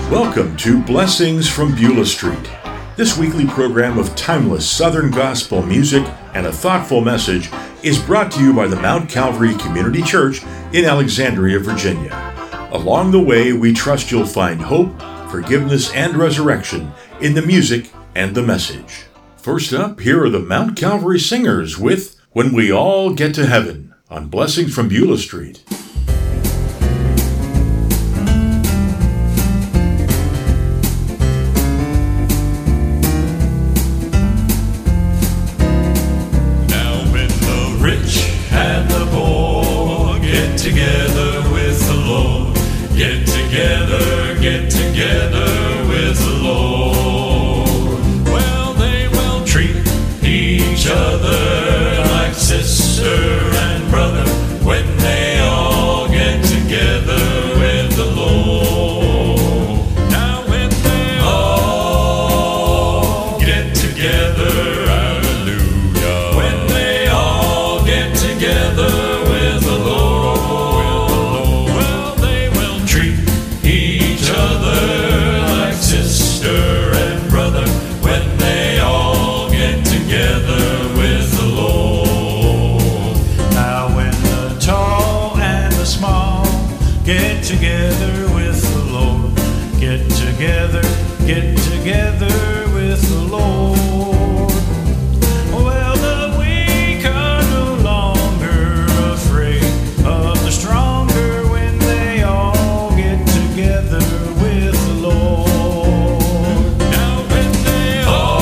Welcome to Blessings from Beulah Street. This weekly program of timeless Southern gospel music and a thoughtful message is brought to you by the Mount Calvary Community Church in Alexandria, Virginia. Along the way, we trust you'll find hope, forgiveness, and resurrection in the music and the message. First up, here are the Mount Calvary Singers with When We All Get to Heaven on Blessings from Beulah Street. Together with the Lord, get together with the Lord. Well, they will treat each other like sister and brother when they all get together with the Lord. Now when they all get together, hallelujah, when they all get together with the Lord, together with the Lord, get together with the Lord. Well, the weak are no longer afraid of the stronger when they all get together with the Lord. Now when they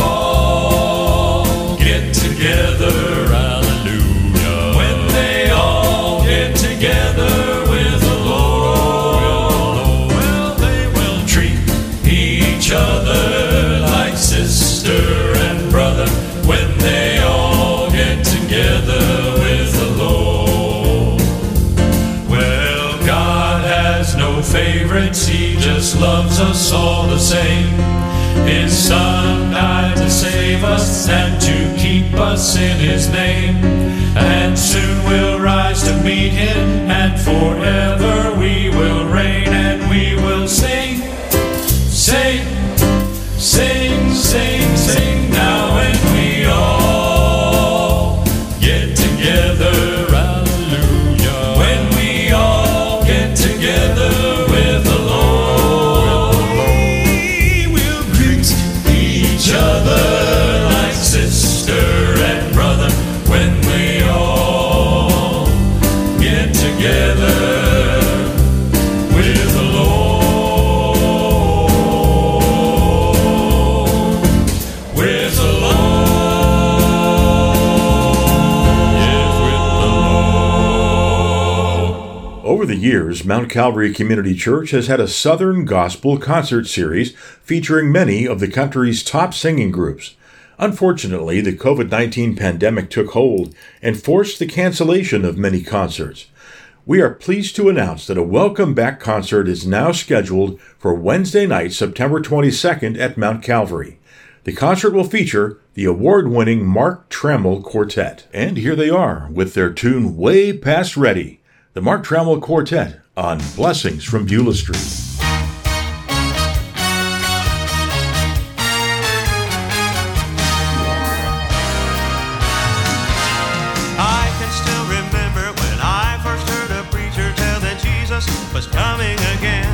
all get together, hallelujah, when they all get together with the Lord, each other like sister and brother when they all get together with the Lord. Well, God has no favorites, He just loves us all the same. His Son died to save us and to keep us in His name, and soon we'll rise to meet Him, and forever we will reign, and we will sing, sing, sing, sing, sing. Now when we all get together, hallelujah, when we all get together with the Lord, we will greet each other like sister and brother when we all get together with the Lord. Over the years, Mount Calvary Community Church has had a Southern Gospel concert series featuring many of the country's top singing groups. Unfortunately, the COVID-19 pandemic took hold and forced the cancellation of many concerts. We are pleased to announce that a welcome back concert is now scheduled for Wednesday night, September 22nd at Mount Calvary. The concert will feature the award-winning Mark Trammell Quartet. And here they are with their tune Way Past Ready. The Mark Trammell Quartet on Blessings from Beulah Street. I can still remember when I first heard a preacher tell that Jesus was coming again.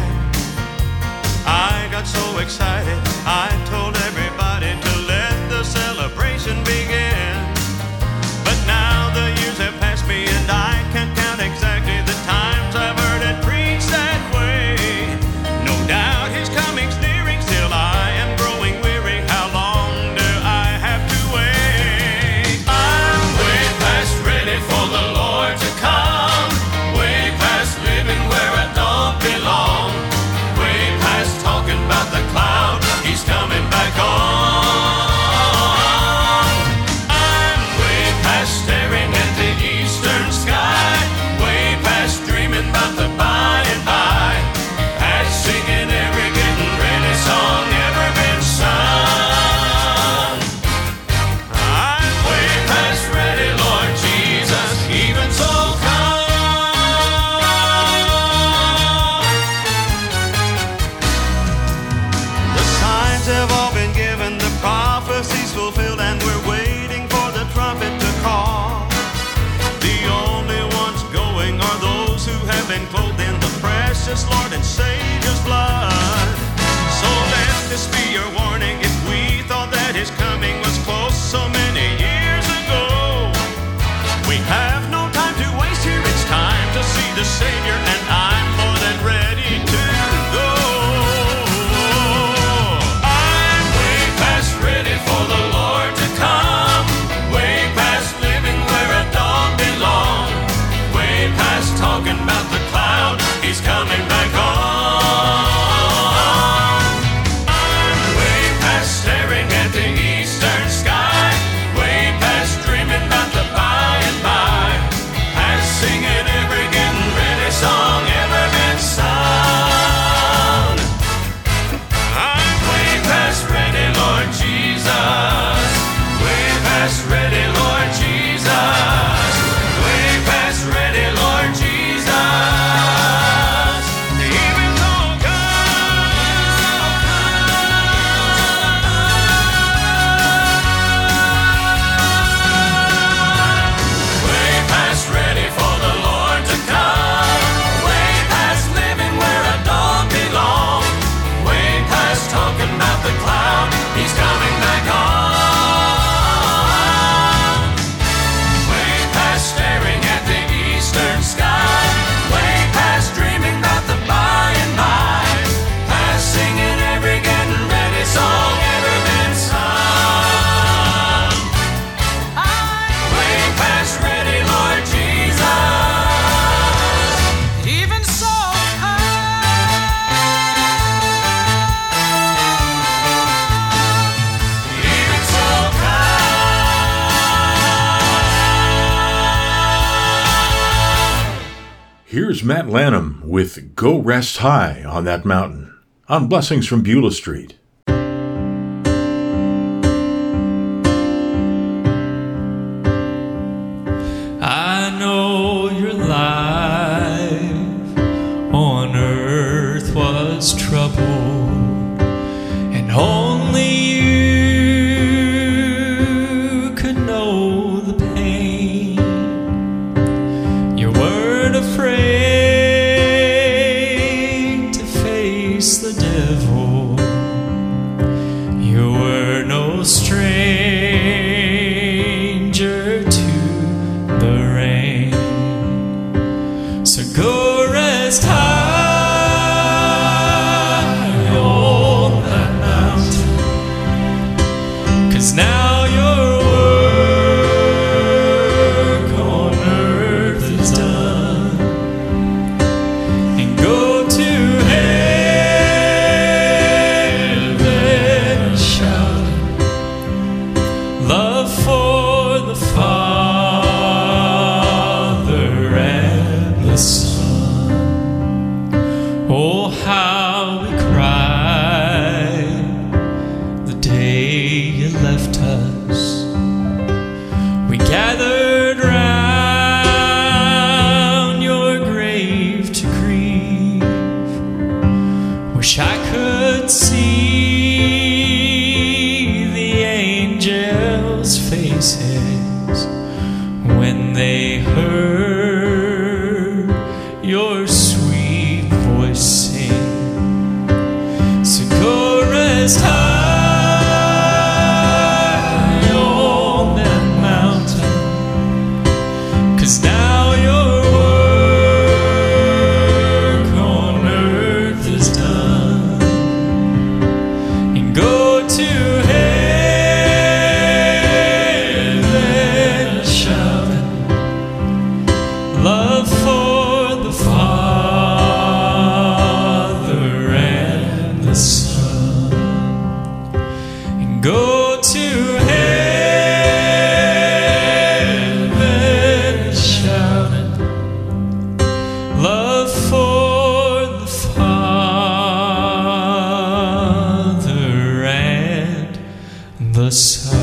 I got so excited, I told everybody to let the celebration begin. But now the years have passed me and I can't count exactly the times I've heard it preached that way. been clothed in the precious Lord and Savior's blood. So let this be your warning if we thought that His coming was close so many years ago. We have no time to waste here, it's time to see the Savior, and I'm more than ready to go. I'm way past ready for the Lord to come, way past living where a dog belongs, way past talking about the cloud He's coming back on. I'm way past staring at the eastern sky, way past dreaming about the by and by, past singing every getting ready song ever been sung. I'm way past ready, Lord Jesus, way past ready, Lord Jesus, way past ready, Lord Jesus. Even though way past ready for the Lord to come, way past living where a dog belongs, way past talking about the cloud He's coming back on, way past staring at the eastern sky, way past dreaming about the by and by, past singing every getting ready song ever been sung. Way past ready, Lord Jesus. Even so, even so Here's Matt Lanham with Go Rest High on That Mountain on Blessings from Beulah Street. I know your life on earth was troubled, and only you could know the pain. You weren't afraid to face the devil. You were no stranger to the rain. So go rest high on that mountain, 'cause now your work on earth is done. And go to heaven shouting love for the Father and the Son. Oh, how we cried the day you left us. We gathered round your grave to grieve. Wish I could see the angels' faces when they heard your sweet voice sing. So go rest high on that mountain, 'cause now your work on earth is done. And go to heaven shouting love for the Father and the Son. And go to heaven shouting love for the Father and the Son.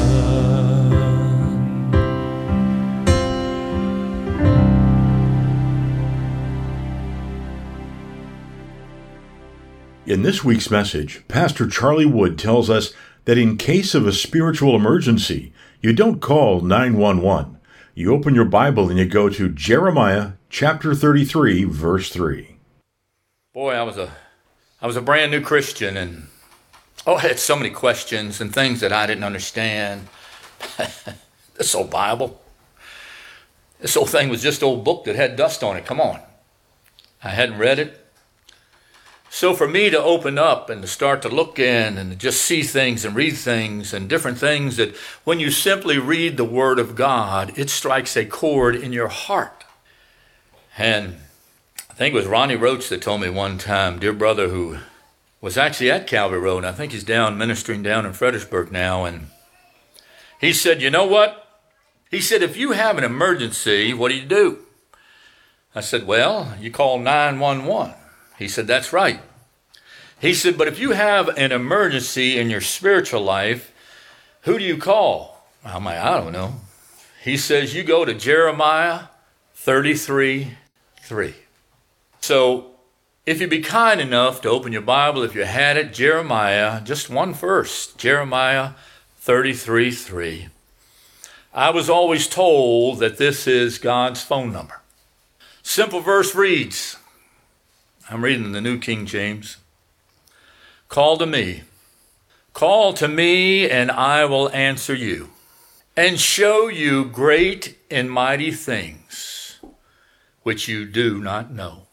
In this week's message, Pastor Charlie Wood tells us that in case of a spiritual emergency, you don't call 911. You open your Bible and you go to Jeremiah chapter 33, verse 3. Boy, I was a brand new Christian, and I had so many questions and things that I didn't understand. This old Bible, this old thing was just an old book that had dust on it. Come on. I hadn't read it. So for me to open up and to start to look in and to just see things and read things and different things, that when you simply read the Word of God, it strikes a chord in your heart. And I think it was Ronnie Roach that told me one time, dear brother who was actually at Calvary Road, and I think he's down ministering down in Fredericksburg now, and he said, you know what? He said, if you have an emergency, what do? I said, well, you call 911. He said, that's right. He said, but if you have an emergency in your spiritual life, who do you call? I'm like, I don't know. He says, you go to Jeremiah 33:3. So if you'd be kind enough to open your Bible, if you had it, Jeremiah, just one verse, Jeremiah 33:3. I was always told that this is God's phone number. Simple verse reads, I'm reading the New King James. Call to me, and I will answer you, and show you great and mighty things which you do not know.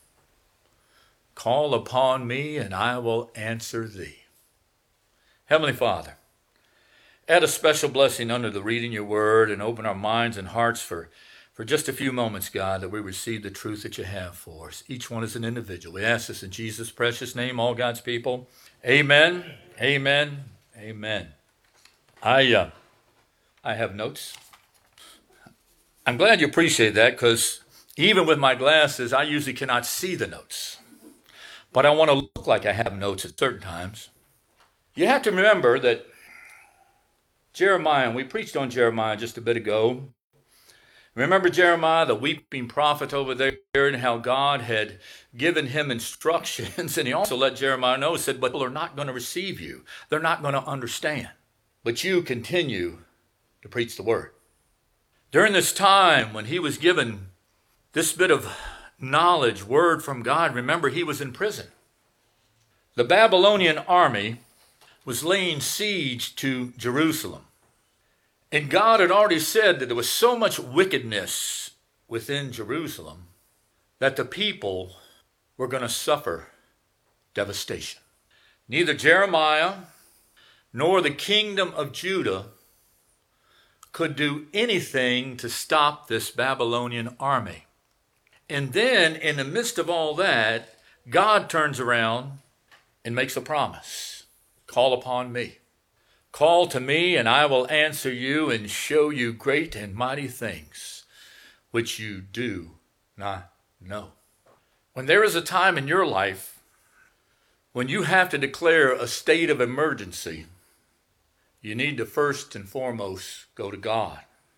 Call upon me, and I will answer thee. Heavenly Father, add a special blessing under the reading your word, and open our minds and hearts for just a few moments, God, that we receive the truth that you have for us. Each one is an individual. We ask this in Jesus' precious name, all God's people. Amen, amen, amen. I have notes. I'm glad you appreciate that, because even with my glasses, I usually cannot see the notes. But I want to look like I have notes at certain times. You have to remember that Jeremiah, and we preached on Jeremiah just a bit ago. Remember Jeremiah, the weeping prophet over there, and how God had given him instructions. And he also let Jeremiah know, said, but people are not going to receive you. They're not going to understand. But you continue to preach the word. During this time when he was given this bit of knowledge, word from God, remember he was in prison. The Babylonian army was laying siege to Jerusalem. And God had already said that there was so much wickedness within Jerusalem that the people were going to suffer devastation. Neither Jeremiah nor the kingdom of Judah could do anything to stop this Babylonian army. And then, in the midst of all that, God turns around and makes a promise. Call upon me. Call to me, and I will answer you and show you great and mighty things which you do not know. When there is a time in your life when you have to declare a state of emergency, you need to first and foremost go to God.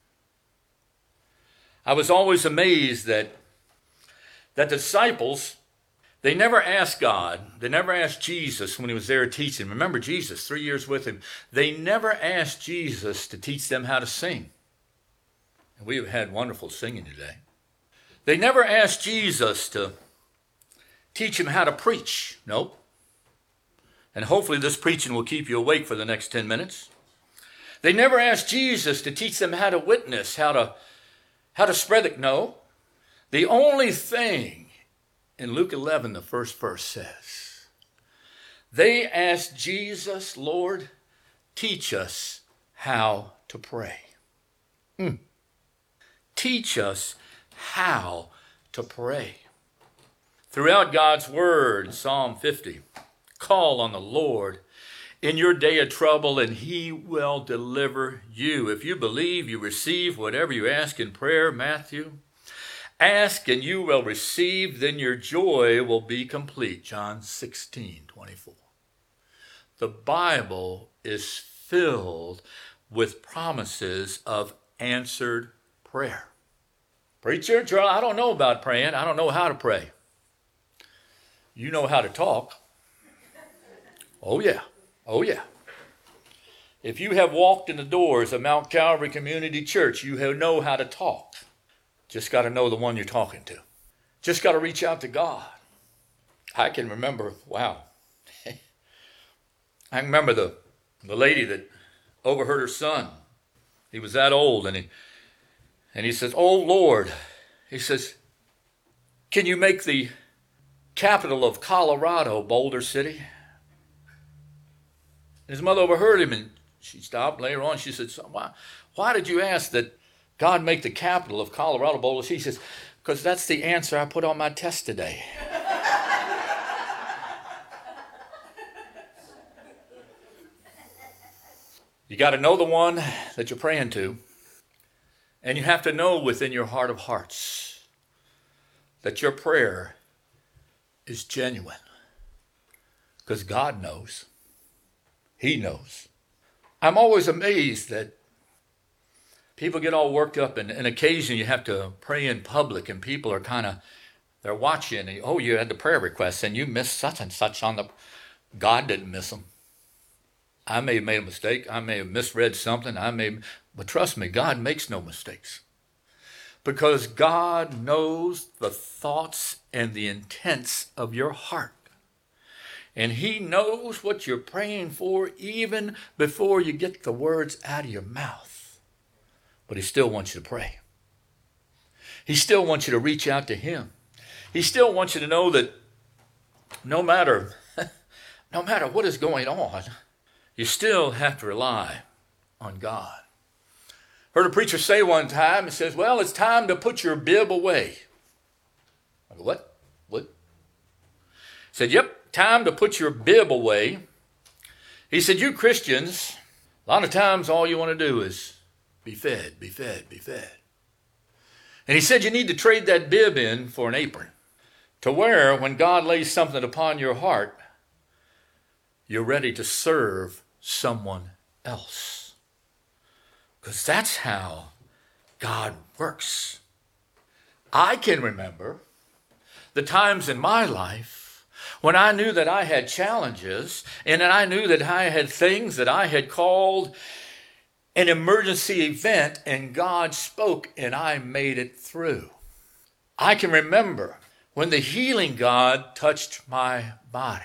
I was always amazed that the disciples, they never asked God, they never asked Jesus when he was there teaching. Remember Jesus, 3 years with him. They never asked Jesus to teach them how to sing. And we have had wonderful singing today. They never asked Jesus to teach him how to preach. Nope. And hopefully this preaching will keep you awake for the next 10 minutes. They never asked Jesus to teach them how to witness, how to spread it. No. The only thing in Luke 11, the first verse says, they asked Jesus, Lord, teach us how to pray. Teach us how to pray. Throughout God's word, Psalm 50, call on the Lord in your day of trouble, and he will deliver you. If you believe, you receive whatever you ask in prayer, Matthew. Ask and you will receive, then your joy will be complete. John 16:24. The Bible is filled with promises of answered prayer. Preacher, Charlie, I don't know about praying. I don't know how to pray. You know how to talk. Oh yeah. Oh yeah. If you have walked in the doors of Mount Calvary Community Church, you know how to talk. Just got to know the one you're talking to. Just got to reach out to God. I can remember, wow. I remember the lady that overheard her son. He was that old, and he says, "Oh Lord," he says, "can you make the capital of Colorado Boulder City?" And his mother overheard him, and she stopped later on. She said, "So why did you ask that God make the capital of Colorado Boulder City?" She says, "Because that's the answer I put on my test today." You got to know the one that you're praying to, and you have to know within your heart of hearts that your prayer is genuine, because God knows. He knows. I'm always amazed that people get all worked up, and occasionally you have to pray in public, and people are they're watching, and, "Oh, you had the prayer request, and you missed such and such on the..." God didn't miss them. I may have made a mistake. I may have misread something. But trust me, God makes no mistakes. Because God knows the thoughts and the intents of your heart. And he knows what you're praying for even before you get the words out of your mouth. But he still wants you to pray. He still wants you to reach out to him. He still wants you to know that no matter what is going on, you still have to rely on God. Heard a preacher say one time, he says, "Well, it's time to put your bib away." I go, "What? What?" He said, "Yep, time to put your bib away." He said, "You Christians, a lot of times all you want to do is be fed, be fed, be fed." And he said, "You need to trade that bib in for an apron, to where when God lays something upon your heart, you're ready to serve someone else." Because that's how God works. I can remember the times in my life when I knew that I had challenges, and I knew that I had things that I had called an emergency event, and God spoke and I made it through. I can remember when the healing God touched my body.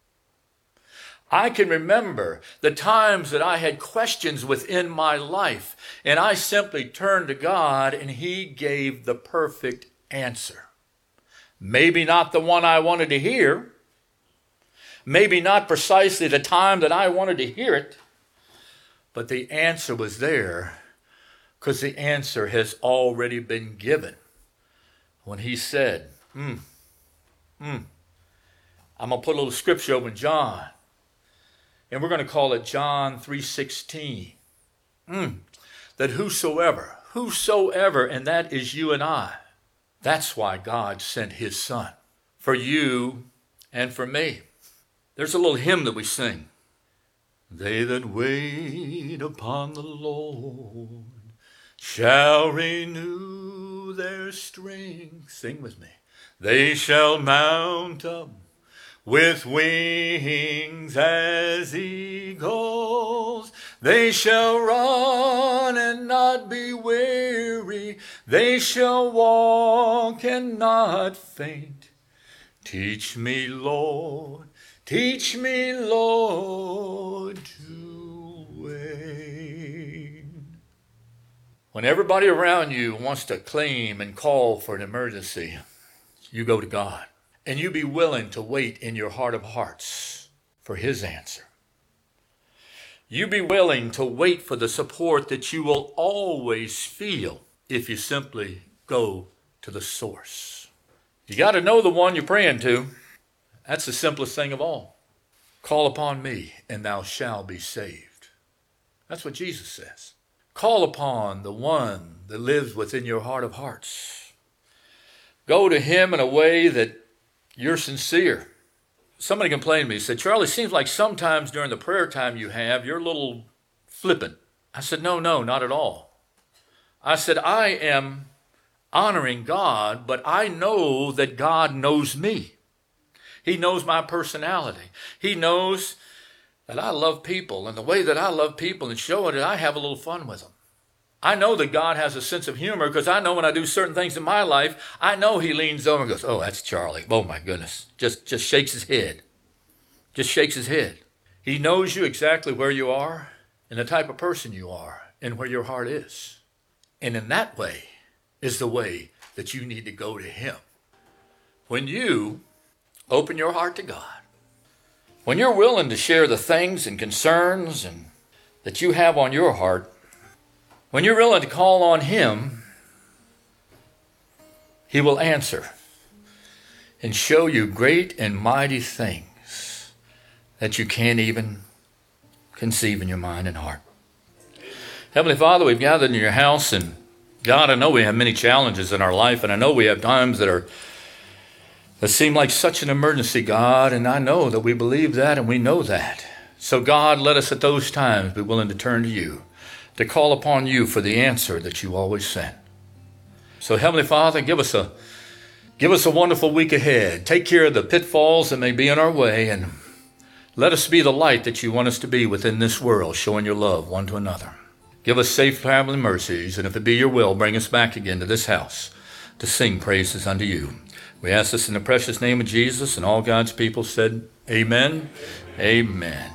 I can remember the times that I had questions within my life, and I simply turned to God and he gave the perfect answer. Maybe not the one I wanted to hear, maybe not precisely the time that I wanted to hear it, but the answer was there because the answer has already been given. When he said, I'm going to put a little scripture over in John. And we're going to call it John 3:16. That whosoever, and that is you and I. That's why God sent his son. For you and for me. There's a little hymn that we sing. They that wait upon the Lord shall renew their strength. Sing with me. They shall mount up with wings as eagles. They shall run and not be weary. They shall walk and not faint. Teach me, Lord, to wait. When everybody around you wants to claim and call for an emergency, you go to God. And you be willing to wait in your heart of hearts for his answer. You be willing to wait for the support that you will always feel if you simply go to the source. You got to know the one you're praying to. That's the simplest thing of all. Call upon me and thou shalt be saved. That's what Jesus says. Call upon the one that lives within your heart of hearts. Go to him in a way that you're sincere. Somebody complained to me, said, "Charlie, seems like sometimes during the prayer time you have, you're a little flippant." I said, No, not at all. I said, I am honoring God, but I know that God knows me. He knows my personality. He knows that I love people, and the way that I love people and show it, I have a little fun with them. I know that God has a sense of humor because I know when I do certain things in my life, I know he leans over and goes, oh, that's Charlie. Oh, my goodness. Just shakes his head. Just shakes his head. He knows you exactly where you are and the type of person you are and where your heart is. And in that way is the way that you need to go to him. When you open your heart to God, when you're willing to share the things and concerns and that you have on your heart, when you're willing to call on him, he will answer and show you great and mighty things that you can't even conceive in your mind and heart. Heavenly Father, we've gathered in your house, and God, I know we have many challenges in our life, and I know we have times that seem like such an emergency, God, and I know that we believe that and we know that. So God, let us at those times be willing to turn to you, to call upon you for the answer that you always send. So Heavenly Father, give us a wonderful week ahead. Take care of the pitfalls that may be in our way, and let us be the light that you want us to be within this world, showing your love one to another. Give us safe traveling mercies, and if it be your will, bring us back again to this house to sing praises unto you. We ask this in the precious name of Jesus, and all God's people said, amen, amen.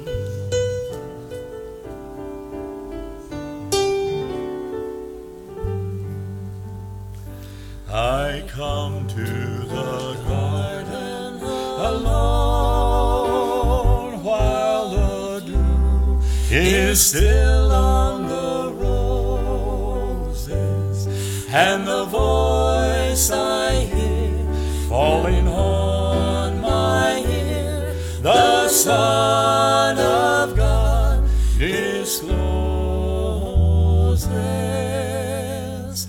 I come to the garden alone while the dew is still on the roses, and the voice I hear falling on my ear, the Son of God discloses,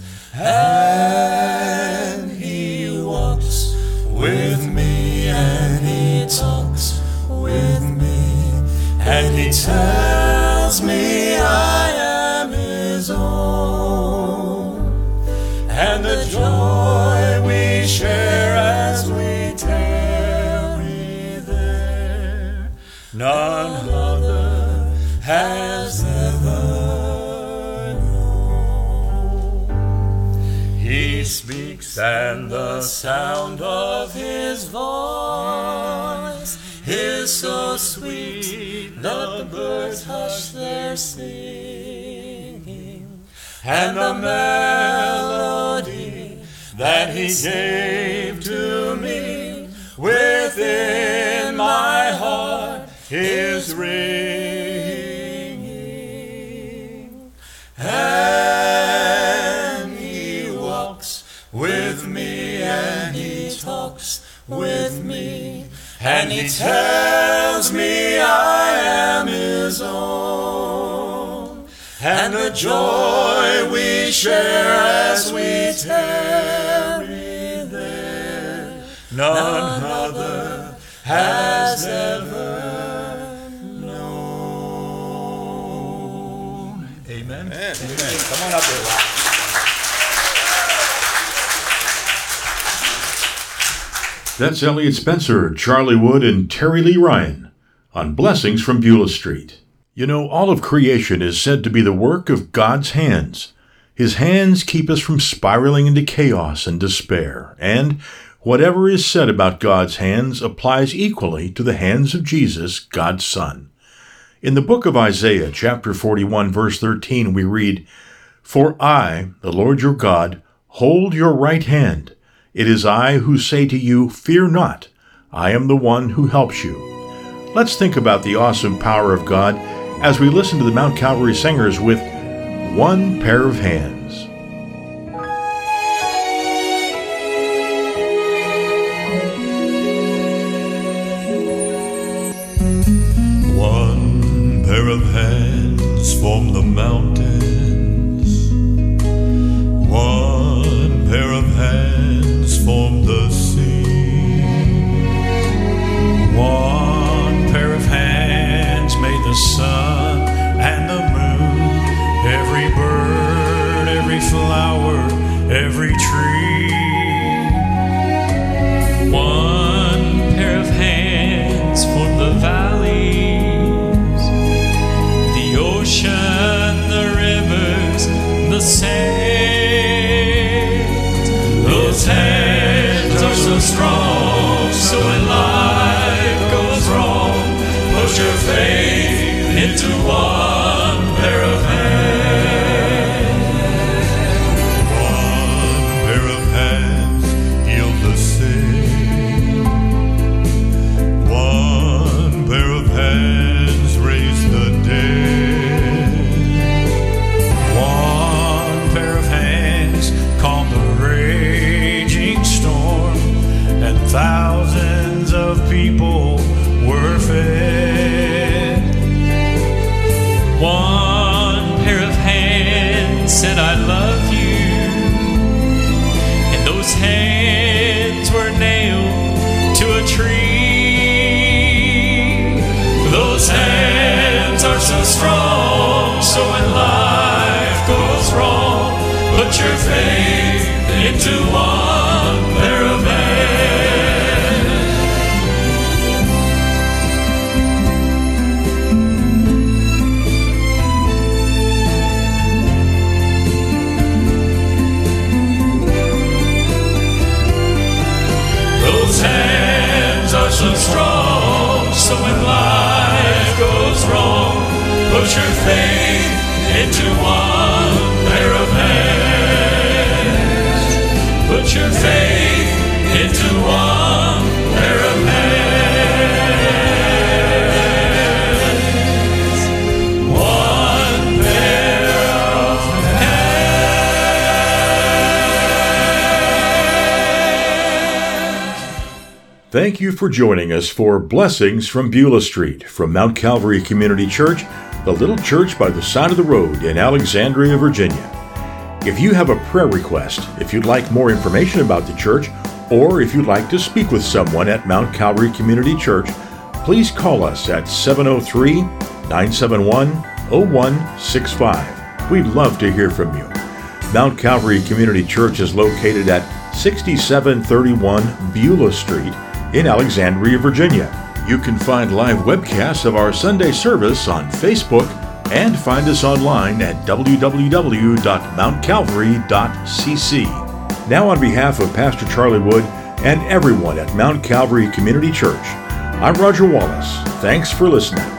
and he walks with me, and he talks with me, and he tells me I am his own, and the joy we share as we tarry there, none other has ever known. He speaks, and the sound of his voice is so sweet that the birds hush their singing, and the melody that he gave to me within my heart is ringing, and he walks with me, and he talks with me, and he tells me I am his own, and the joy we share as we tarry there, none other has ever known. Amen. Amen. Come on up here. That's Elliot Spencer, Charlie Wood, and Terry Lee Ryan on Blessings from Beulah Street. You know, all of creation is said to be the work of God's hands. His hands keep us from spiraling into chaos and despair, and whatever is said about God's hands applies equally to the hands of Jesus, God's Son. In the book of Isaiah, chapter 41, verse 13, we read, "For I, the Lord your God, hold your right hand. It is I who say to you, fear not. I am the one who helps you." Let's think about the awesome power of God as we listen to the Mount Calvary Singers with One Pair of Hands. One pair of hands form the mountains, one pair of hands form the sea, one pair of hands made the sun and the moon, every bird, faith into one pair of hands. One pair of hands healed the sick. One pair of hands raised the dead. One pair of hands calmed the raging storm, and thousands of people were fed. One pair of hands said, I love you, and those hands were nailed to a tree. Those hands are so strong, so when life goes wrong, put your faith into one pair of hands. Those hands are so strong, so when life goes wrong, put your faith into one pair of hands. Put your faith into one pair of hands. One pair of hands. Thank you for joining us for Blessings from Beulah Street from Mount Calvary Community Church, the little church by the side of the road in Alexandria, Virginia. If you have a prayer request, if you'd like more information about the church, or if you'd like to speak with someone at Mount Calvary Community Church, please call us at 703-971-0165. We'd love to hear from you. Mount Calvary Community Church is located at 6731 Beulah Street in Alexandria, Virginia. You can find live webcasts of our Sunday service on Facebook and find us online at www.mountcalvary.cc. Now, on behalf of Pastor Charlie Wood and everyone at Mount Calvary Community Church, I'm Roger Wallace. Thanks for listening.